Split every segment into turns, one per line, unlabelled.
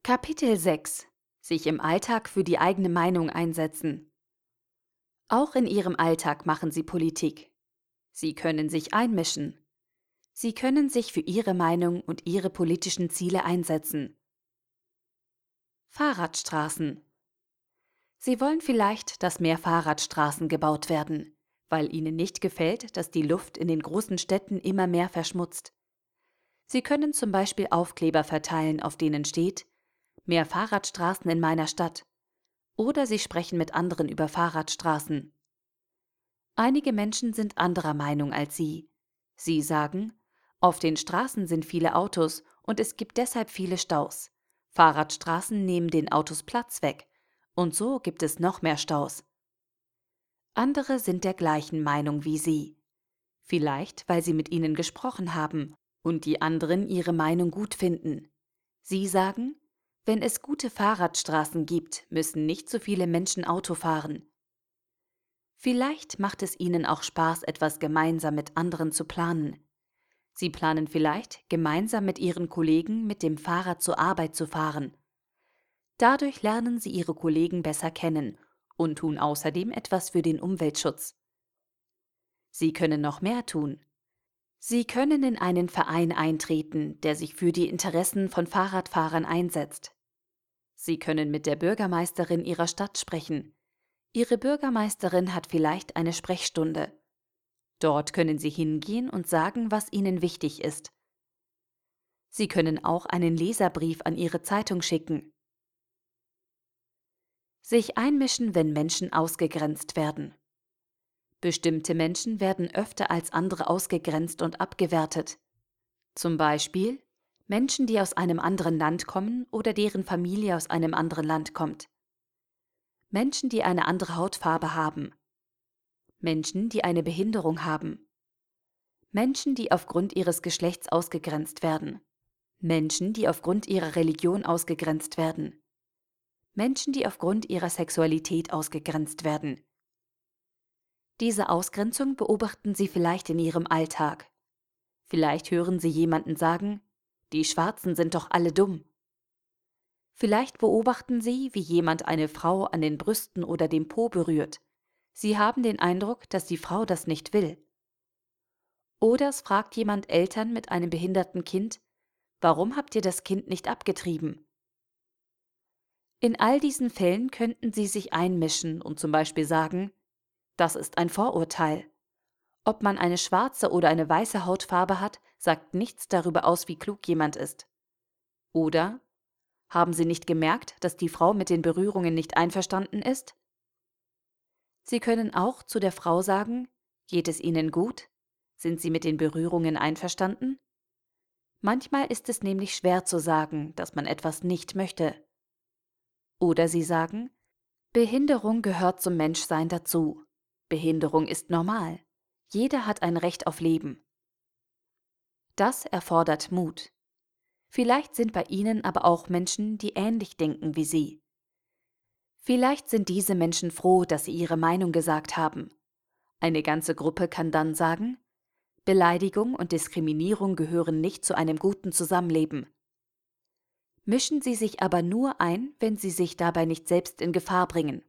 Kapitel 6: Sich im Alltag für die eigene Meinung einsetzen. Auch in Ihrem Alltag machen Sie Politik. Sie können sich einmischen. Sie können sich für Ihre Meinung und Ihre politischen Ziele einsetzen. Fahrradstraßen. Sie wollen vielleicht, dass mehr Fahrradstraßen gebaut werden, weil Ihnen nicht gefällt, dass die Luft in den großen Städten immer mehr verschmutzt. Sie können zum Beispiel Aufkleber verteilen, auf denen steht: Mehr Fahrradstraßen in meiner Stadt. Oder Sie sprechen mit anderen über Fahrradstraßen. Einige Menschen sind anderer Meinung als Sie. Sie sagen: Auf den Straßen sind viele Autos und es gibt deshalb viele Staus. Fahrradstraßen nehmen den Autos Platz weg und so gibt es noch mehr Staus. Andere sind der gleichen Meinung wie Sie. Vielleicht, weil Sie mit ihnen gesprochen haben und die anderen Ihre Meinung gut finden. Sie sagen: Wenn es gute Fahrradstraßen gibt, müssen nicht so viele Menschen Auto fahren. Vielleicht macht es Ihnen auch Spaß, etwas gemeinsam mit anderen zu planen. Sie planen vielleicht, gemeinsam mit Ihren Kollegen mit dem Fahrrad zur Arbeit zu fahren. Dadurch lernen Sie Ihre Kollegen besser kennen und tun außerdem etwas für den Umweltschutz. Sie können noch mehr tun. Sie können in einen Verein eintreten, der sich für die Interessen von Fahrradfahrern einsetzt. Sie können mit der Bürgermeisterin Ihrer Stadt sprechen. Ihre Bürgermeisterin hat vielleicht eine Sprechstunde. Dort können Sie hingehen und sagen, was Ihnen wichtig ist. Sie können auch einen Leserbrief an Ihre Zeitung schicken. Sich einmischen, wenn Menschen ausgegrenzt werden. Bestimmte Menschen werden öfter als andere ausgegrenzt und abgewertet. Zum Beispiel Menschen, die aus einem anderen Land kommen oder deren Familie aus einem anderen Land kommt. Menschen, die eine andere Hautfarbe haben. Menschen, die eine Behinderung haben. Menschen, die aufgrund ihres Geschlechts ausgegrenzt werden. Menschen, die aufgrund ihrer Religion ausgegrenzt werden. Menschen, die aufgrund ihrer Sexualität ausgegrenzt werden. Diese Ausgrenzung beobachten Sie vielleicht in Ihrem Alltag. Vielleicht hören Sie jemanden sagen: Die Schwarzen sind doch alle dumm. Vielleicht beobachten Sie, wie jemand eine Frau an den Brüsten oder dem Po berührt. Sie haben den Eindruck, dass die Frau das nicht will. Oder es fragt jemand Eltern mit einem behinderten Kind: Warum habt ihr das Kind nicht abgetrieben? In all diesen Fällen könnten Sie sich einmischen und zum Beispiel sagen: Das ist ein Vorurteil. Ob man eine schwarze oder eine weiße Hautfarbe hat, sagt nichts darüber aus, wie klug jemand ist. Oder: Haben Sie nicht gemerkt, dass die Frau mit den Berührungen nicht einverstanden ist? Sie können auch zu der Frau sagen: Geht es Ihnen gut? Sind Sie mit den Berührungen einverstanden? Manchmal ist es nämlich schwer zu sagen, dass man etwas nicht möchte. Oder Sie sagen: Behinderung gehört zum Menschsein dazu. Behinderung ist normal. Jeder hat ein Recht auf Leben. Das erfordert Mut. Vielleicht sind bei Ihnen aber auch Menschen, die ähnlich denken wie Sie. Vielleicht sind diese Menschen froh, dass Sie ihre Meinung gesagt haben. Eine ganze Gruppe kann dann sagen: Beleidigung und Diskriminierung gehören nicht zu einem guten Zusammenleben. Mischen Sie sich aber nur ein, wenn Sie sich dabei nicht selbst in Gefahr bringen.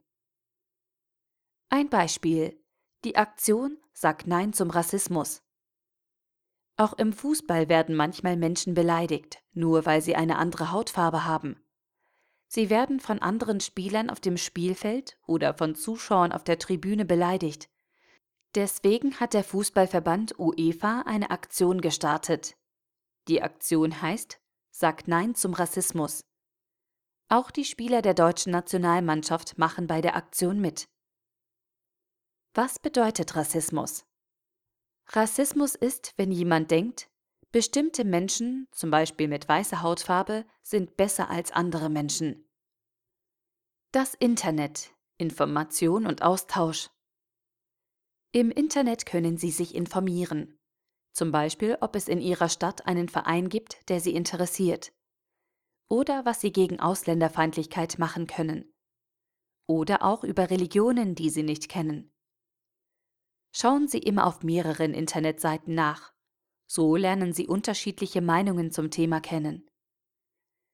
Ein Beispiel: Die Aktion Sag Nein zum Rassismus. Auch im Fußball werden manchmal Menschen beleidigt, nur weil sie eine andere Hautfarbe haben. Sie werden von anderen Spielern auf dem Spielfeld oder von Zuschauern auf der Tribüne beleidigt. Deswegen hat der Fußballverband UEFA eine Aktion gestartet. Die Aktion heißt Sag Nein zum Rassismus. Auch die Spieler der deutschen Nationalmannschaft machen bei der Aktion mit. Was bedeutet Rassismus? Rassismus ist, wenn jemand denkt, bestimmte Menschen, zum Beispiel mit weißer Hautfarbe, sind besser als andere Menschen. Das Internet, Information und Austausch. Im Internet können Sie sich informieren. Zum Beispiel, ob es in Ihrer Stadt einen Verein gibt, der Sie interessiert. Oder was Sie gegen Ausländerfeindlichkeit machen können. Oder auch über Religionen, die Sie nicht kennen. Schauen Sie immer auf mehreren Internetseiten nach. So lernen Sie unterschiedliche Meinungen zum Thema kennen.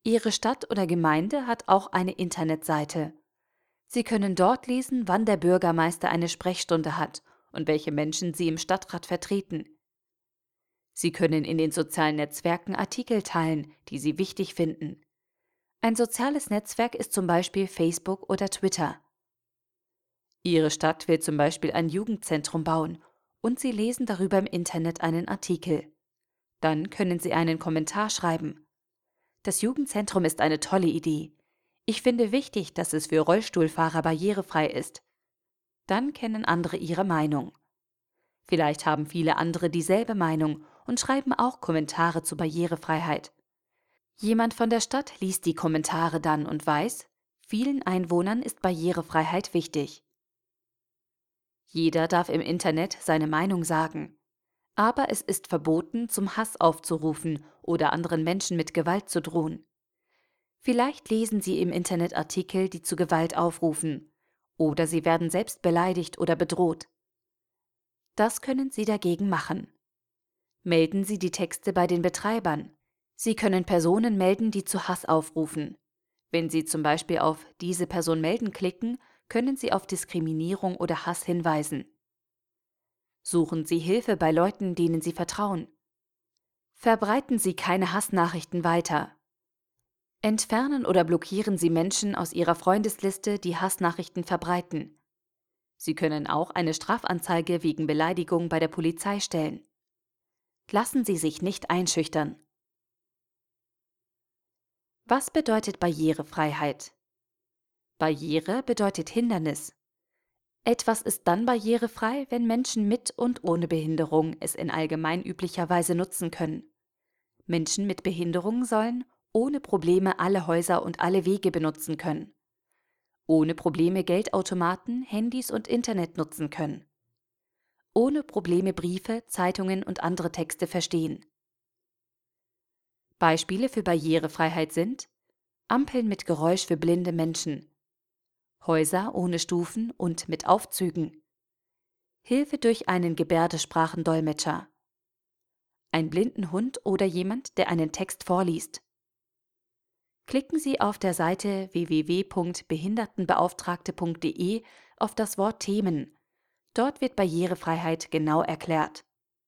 Ihre Stadt oder Gemeinde hat auch eine Internetseite. Sie können dort lesen, wann der Bürgermeister eine Sprechstunde hat und welche Menschen Sie im Stadtrat vertreten. Sie können in den sozialen Netzwerken Artikel teilen, die Sie wichtig finden. Ein soziales Netzwerk ist zum Beispiel Facebook oder Twitter. Ihre Stadt will zum Beispiel ein Jugendzentrum bauen und Sie lesen darüber im Internet einen Artikel. Dann können Sie einen Kommentar schreiben. Das Jugendzentrum ist eine tolle Idee. Ich finde wichtig, dass es für Rollstuhlfahrer barrierefrei ist. Dann kennen andere Ihre Meinung. Vielleicht haben viele andere dieselbe Meinung und schreiben auch Kommentare zur Barrierefreiheit. Jemand von der Stadt liest die Kommentare dann und weiß, vielen Einwohnern ist Barrierefreiheit wichtig. Jeder darf im Internet seine Meinung sagen. Aber es ist verboten, zum Hass aufzurufen oder anderen Menschen mit Gewalt zu drohen. Vielleicht lesen Sie im Internet Artikel, die zu Gewalt aufrufen, oder Sie werden selbst beleidigt oder bedroht. Das können Sie dagegen machen. Melden Sie die Texte bei den Betreibern. Sie können Personen melden, die zu Hass aufrufen. Wenn Sie zum Beispiel auf „Diese Person melden“ klicken, können Sie auf Diskriminierung oder Hass hinweisen. Suchen Sie Hilfe bei Leuten, denen Sie vertrauen. Verbreiten Sie keine Hassnachrichten weiter. Entfernen oder blockieren Sie Menschen aus Ihrer Freundesliste, die Hassnachrichten verbreiten. Sie können auch eine Strafanzeige wegen Beleidigung bei der Polizei stellen. Lassen Sie sich nicht einschüchtern. Was bedeutet Barrierefreiheit? Barriere bedeutet Hindernis. Etwas ist dann barrierefrei, wenn Menschen mit und ohne Behinderung es in allgemein üblicher Weise nutzen können. Menschen mit Behinderung sollen ohne Probleme alle Häuser und alle Wege benutzen können. Ohne Probleme Geldautomaten, Handys und Internet nutzen können. Ohne Probleme Briefe, Zeitungen und andere Texte verstehen. Beispiele für Barrierefreiheit sind Ampeln mit Geräusch für blinde Menschen, Häuser ohne Stufen und mit Aufzügen, Hilfe durch einen Gebärdensprachendolmetscher, ein blinden Hund oder jemand, der einen Text vorliest. Klicken Sie auf der Seite www.behindertenbeauftragte.de auf das Wort Themen. Dort wird Barrierefreiheit genau erklärt.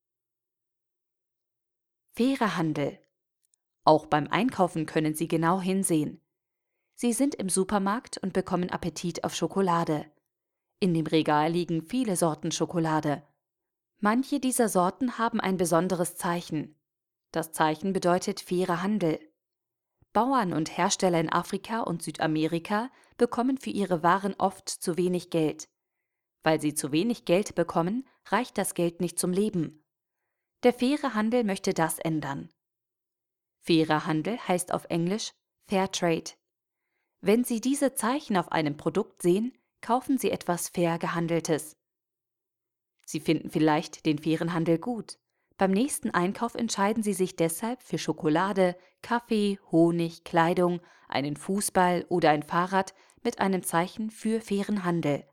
Fairer Handel. Auch beim Einkaufen können Sie genau hinsehen. Sie sind im Supermarkt und bekommen Appetit auf Schokolade. In dem Regal liegen viele Sorten Schokolade. Manche dieser Sorten haben ein besonderes Zeichen. Das Zeichen bedeutet fairer Handel. Bauern und Hersteller in Afrika und Südamerika bekommen für ihre Waren oft zu wenig Geld. Weil sie zu wenig Geld bekommen, reicht das Geld nicht zum Leben. Der faire Handel möchte das ändern. Fairer Handel heißt auf Englisch Fair Trade. Wenn Sie diese Zeichen auf einem Produkt sehen, kaufen Sie etwas fair gehandeltes. Sie finden vielleicht den fairen Handel gut. Beim nächsten Einkauf entscheiden Sie sich deshalb für Schokolade, Kaffee, Honig, Kleidung, einen Fußball oder ein Fahrrad mit einem Zeichen für fairen Handel.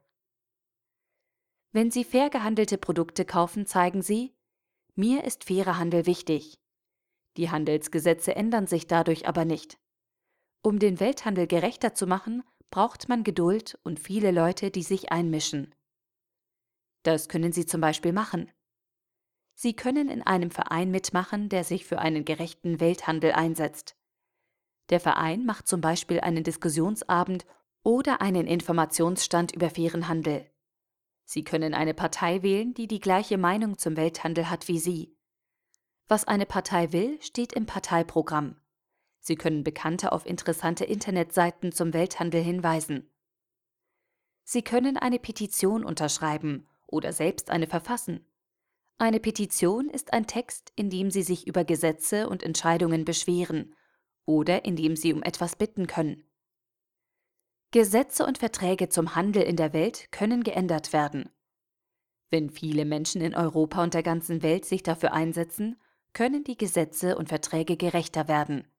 Wenn Sie fair gehandelte Produkte kaufen, zeigen Sie: Mir ist fairer Handel wichtig. Die Handelsgesetze ändern sich dadurch aber nicht. Um den Welthandel gerechter zu machen, braucht man Geduld und viele Leute, die sich einmischen. Das können Sie zum Beispiel machen. Sie können in einem Verein mitmachen, der sich für einen gerechten Welthandel einsetzt. Der Verein macht zum Beispiel einen Diskussionsabend oder einen Informationsstand über fairen Handel. Sie können eine Partei wählen, die die gleiche Meinung zum Welthandel hat wie Sie. Was eine Partei will, steht im Parteiprogramm. Sie können Bekannte auf interessante Internetseiten zum Welthandel hinweisen. Sie können eine Petition unterschreiben oder selbst eine verfassen. Eine Petition ist ein Text, in dem Sie sich über Gesetze und Entscheidungen beschweren oder in dem Sie um etwas bitten können. Gesetze und Verträge zum Handel in der Welt können geändert werden. Wenn viele Menschen in Europa und der ganzen Welt sich dafür einsetzen, können die Gesetze und Verträge gerechter werden.